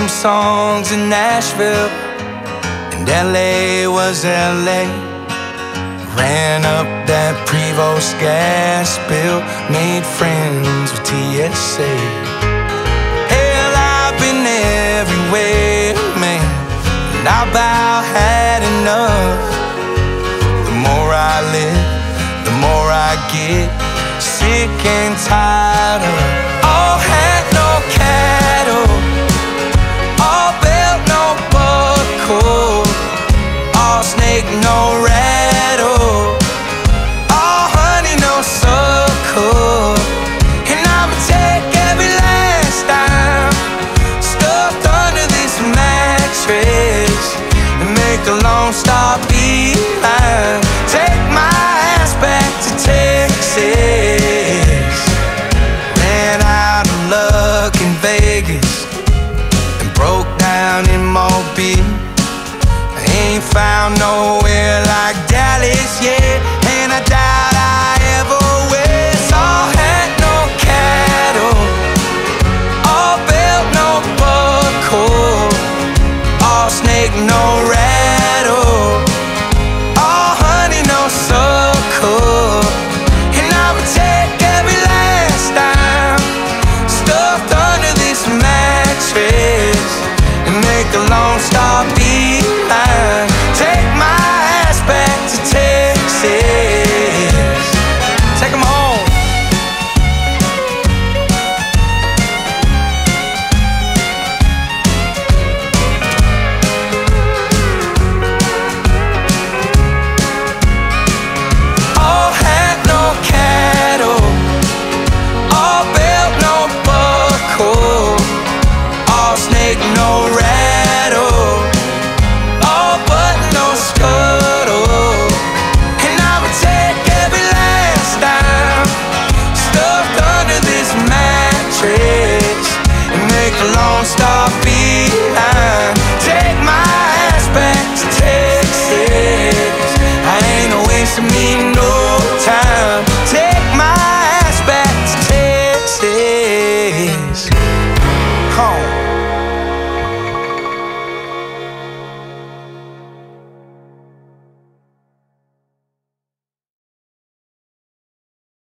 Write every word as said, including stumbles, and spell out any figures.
some songs in Nashville, and L A was L A. Ran up that Prevost gas bill, made friends with T S A. Hell, I've been everywhere, man, and I about had enough. The more I live, the more I get sick and tired of